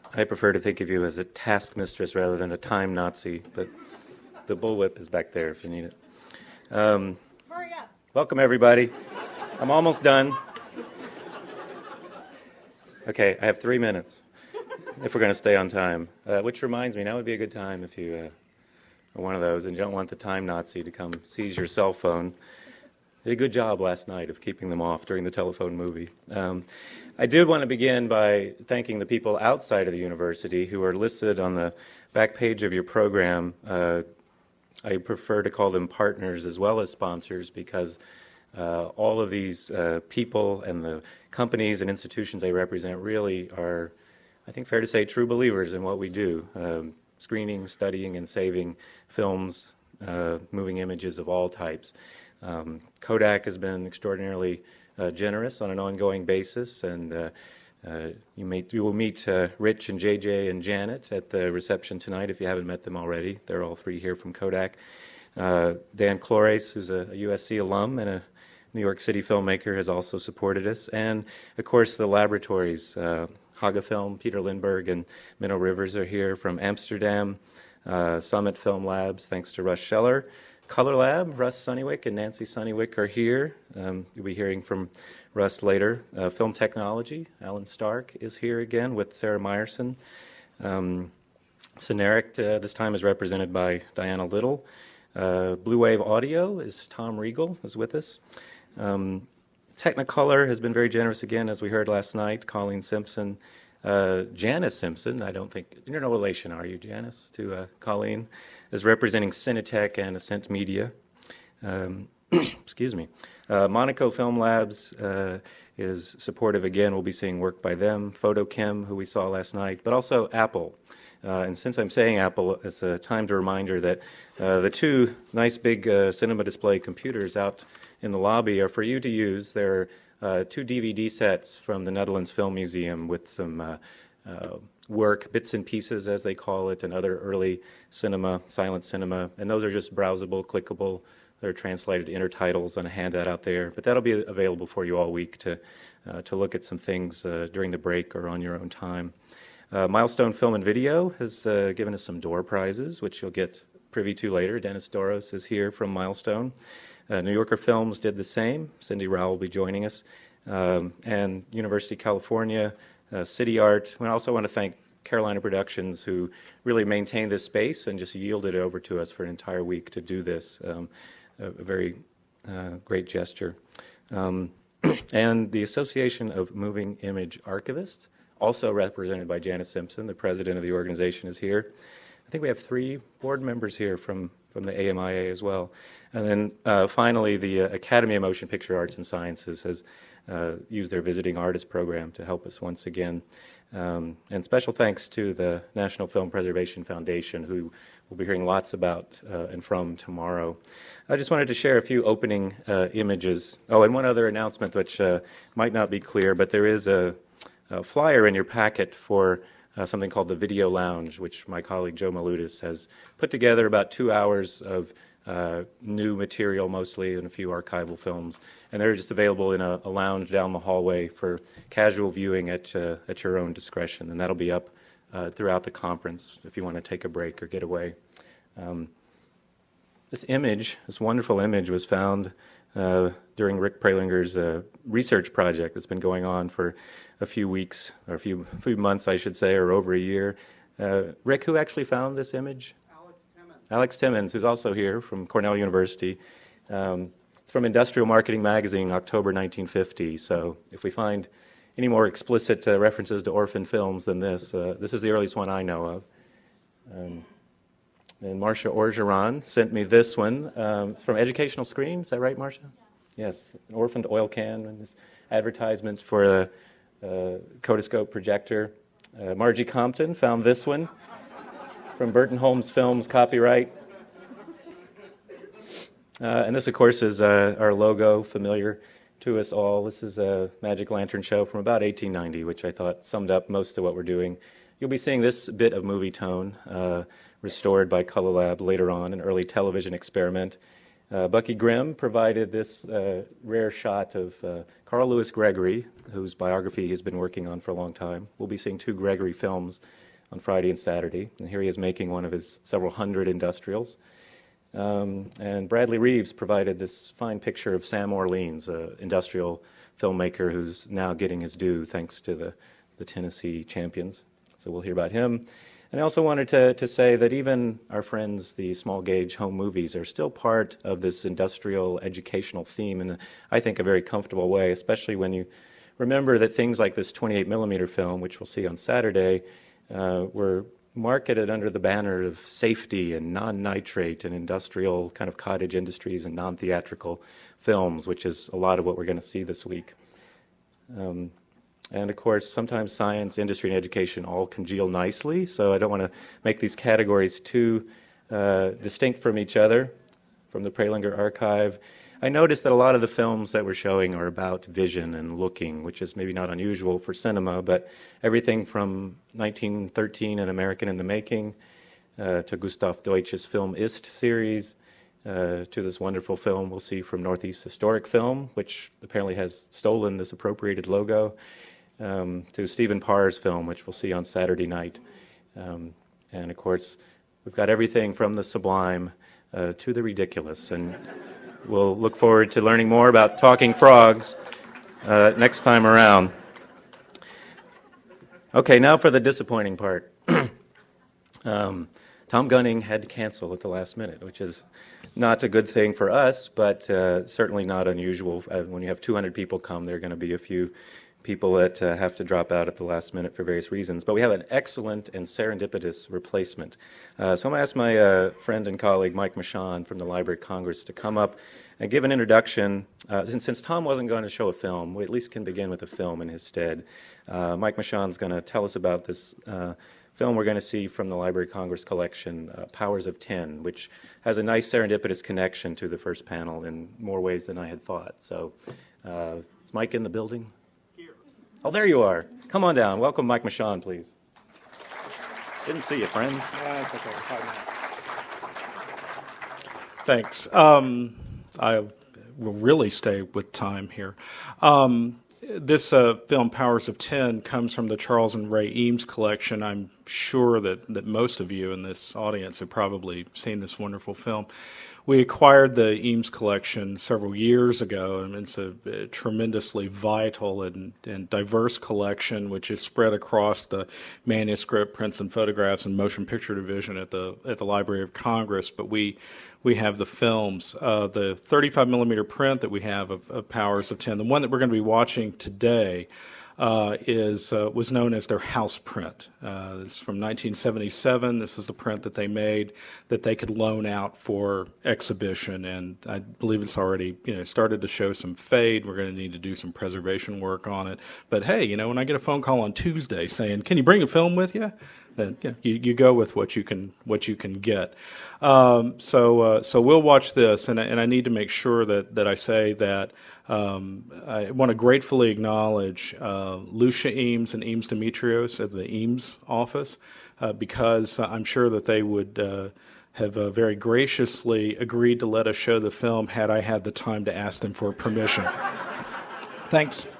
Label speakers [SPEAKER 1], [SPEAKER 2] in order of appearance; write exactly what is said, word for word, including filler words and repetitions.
[SPEAKER 1] I prefer to think of you as a task mistress rather than a time Nazi, but the bullwhip is back there if you need it. Um,
[SPEAKER 2] Hurry up.
[SPEAKER 1] welcome, everybody. I'm almost done. Okay, I have three minutes if we're going to stay on time, uh, which reminds me, now would be a good time if you uh, are one of those and you don't want the time Nazi to come seize your cell phone. Did a good job last night of keeping them off during the telephone movie. Um, I did want to begin by thanking the people outside of the university who are listed on the back page of your program. Uh, I prefer to call them partners as well as sponsors because uh, all of these uh, people and the companies and institutions they represent really are, I think fair to say, true believers in what we do. Um, screening, studying, and saving films, uh, moving images of all types. Um, Kodak has been extraordinarily uh, generous on an ongoing basis, and uh, uh, you, may, you will meet uh, Rich and J J and Janet at the reception tonight if you haven't met them already. They're all three here from Kodak. Uh, Dan Klores, who's a, a U S C alum and a New York City filmmaker, has also supported us. And, of course, the laboratories, uh, Haga Film, Peter Lindbergh, and Minnow Rivers are here from Amsterdam. Uh, Summit Film Labs, thanks to Russ Scheller. Color Lab, Russ Sunnywick and Nancy Sunnywick are here. Um, you'll be hearing from Russ later. Uh, Film Technology, Alan Stark is here again with Sarah Meyerson. Um, Cineric, uh, this time is represented by Diana Little. Uh, Blue Wave Audio is Tom Regal, is with us. Um, Technicolor has been very generous again, as we heard last night. Colleen Simpson. Uh, Janice Simpson, I don't think, you're no relation, are you, Janice, to uh, Colleen, is representing Cinetech and Ascent Media. Um, excuse me. Uh, Monaco Film Labs uh, is supportive again. We'll be seeing work by them. Photochem, who we saw last night, but also Apple. Uh, and since I'm saying Apple, it's a timed reminder that uh, the two nice big uh, cinema display computers out in the lobby are for you to use. They're Uh, two D V D sets from the Netherlands Film Museum with some uh, uh, work, bits and pieces as they call it, and other early cinema, silent cinema. And those are just browsable, clickable. They're translated intertitles on a handout out there. But that'll be available for you all week to, uh, to look at some things uh, during the break or on your own time. Uh, Milestone Film and Video has uh, given us some door prizes, which you'll get privy to later. Dennis Doros is here from Milestone. Uh, New Yorker Films did the same. Cindy Rowell will be joining us. Um, and University of California, uh, City Art. I also want to thank Carolina Productions, who really maintained this space and just yielded it over to us for an entire week to do this. Um, a, a very uh, great gesture. Um, and the Association of Moving Image Archivists, also represented by Janice Simpson, the president of the organization, is here. I think we have three board members here from, from the A M I A as well. And then uh, finally, the uh, Academy of Motion Picture Arts and Sciences has uh, used their Visiting Artist program to help us once again. Um, and special thanks to the National Film Preservation Foundation, who we'll be hearing lots about uh, and from tomorrow. I just wanted to share a few opening uh, images. Oh, and one other announcement which uh, might not be clear, but there is a, a flyer in your packet for Uh, something called the Video Lounge, which my colleague Joe Maludis has put together about two hours of uh, new material mostly and a few archival films. And they're just available in a, a lounge down the hallway for casual viewing at, uh, at your own discretion. And that'll be up uh, throughout the conference if you want to take a break or get away. Um, this image, this wonderful image, was found Uh, during Rick Pralinger's uh, research project that's been going on for a few weeks, or a few, few months, I should say, or over a year. Uh, Rick, who actually found this image?
[SPEAKER 3] Alex Timmons.
[SPEAKER 1] Alex Timmons, who's also here from Cornell University. Um, it's from Industrial Marketing Magazine, October nineteen fifty. So if we find any more explicit uh, references to orphan films than this, uh, this is the earliest one I know of. Um, And Marcia Orgeron sent me this one. Um, it's from Educational Screen. Is that right, Marcia? Yeah. Yes, an orphaned oil can and this advertisement for a, a Kodascope projector. Uh, Margie Compton found this one from Burton Holmes Films, copyright. Uh, and this, of course, is uh, our logo, familiar to us all. This is a Magic Lantern show from about eighteen ninety, which I thought summed up most of what we're doing. You'll be seeing this bit of movie tone uh, restored by Color Lab later on, an early television experiment. Uh, Bucky Grimm provided this uh, rare shot of uh, Carl Louis Gregory, whose biography he's been working on for a long time. We'll be seeing two Gregory films on Friday and Saturday, and here he is making one of his several hundred industrials. Um, and Bradley Reeves provided this fine picture of Sam Orleans, an industrial filmmaker who's now getting his due thanks to the, the Tennessee champions. So we'll hear about him. And I also wanted to, to say that even our friends, the small gauge home movies, are still part of this industrial educational theme in, I think, a very comfortable way, especially when you remember that things like this twenty-eight millimeter film, which we'll see on Saturday, uh, were marketed under the banner of safety and non-nitrate and industrial kind of cottage industries and non-theatrical films, which is a lot of what we're going to see this week. Um, And, of course, sometimes science, industry, and education all congeal nicely, so I don't want to make these categories too uh, distinct from each other. From the Prelinger Archive, I noticed that a lot of the films that we're showing are about vision and looking, which is maybe not unusual for cinema, but everything from nineteen thirteen, An American in the Making, uh, to Gustav Deutsch's Film Ist series, Uh, to this wonderful film we'll see from Northeast Historic Film, which apparently has stolen this appropriated logo, um, to Stephen Parr's film, which we'll see on Saturday night. Um, and, of course, we've got everything from the sublime uh, to the ridiculous. And we'll look forward to learning more about talking frogs uh, next time around. Okay, now for the disappointing part. um, Tom Gunning had to cancel at the last minute, which is not a good thing for us, but uh, certainly not unusual. Uh, when you have two hundred people come, there are going to be a few people that uh, have to drop out at the last minute for various reasons. But we have an excellent and serendipitous replacement. Uh, so I'm going to ask my uh, friend and colleague, Mike Michon from the Library of Congress, to come up and give an introduction. Uh, since, since Tom wasn't going to show a film, we at least can begin with a film in his stead. Uh, Mike Michon's going to tell us about this uh, film we're going to see from the Library of Congress collection, uh, Powers of Ten, which has a nice serendipitous connection to the first panel in more ways than I had thought. So, uh, is Mike in the building? Here. Oh, there you are. Come on down. Welcome Mike Michon, please. Didn't see you, friend.
[SPEAKER 2] Yeah, it's okay. Sorry. Thanks. Um, I will really stay with time here. Um, This uh, film, Powers of Ten, comes from the Charles and Ray Eames collection. I'm sure that, that most of you in this audience have probably seen this wonderful film. We acquired the Eames collection several years ago, and it's a, a tremendously vital and, and diverse collection, which is spread across the manuscript, prints, and photographs and motion picture division at the at the Library of Congress. But we we have the films, uh, the thirty-five millimeter print that we have of, of Powers of Ten. The one that we're going to be watching today uh, is uh, was known as their house print. Uh, it's from nineteen seventy-seven. This is the print that they made that they could loan out for exhibition, and I believe it's already you know started to show some fade. We're going to need to do some preservation work on it. But hey, you know, when I get a phone call on Tuesday saying, "Can you bring a film with you?" then you, know, you, you go with what you can what you can get. Um, so uh, so we'll watch this, and I, and I need to make sure that that I say that. Um, I want to gratefully acknowledge uh, Lucia Eames and Eames Demetrios at the Eames office uh, because I'm sure that they would uh, have uh, very graciously agreed to let us show the film had I had the time to ask them for permission. Thanks.